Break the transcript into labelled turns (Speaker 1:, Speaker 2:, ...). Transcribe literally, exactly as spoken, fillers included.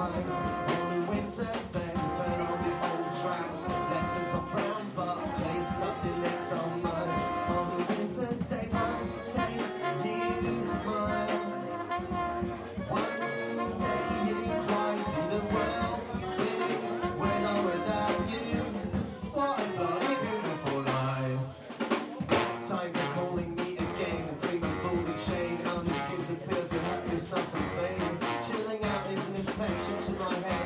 Speaker 1: time. On a winter day, turn on the old track. Letters on brown bar, taste of your lips on mine. On a winter day, one day you smile. One day you cry, see the world spinning with or without you. What a bloody beautiful life. Times are calling me again, bringing bully shade on the skins and feels of happiness, self and fame. Chilling out is an infection to my head.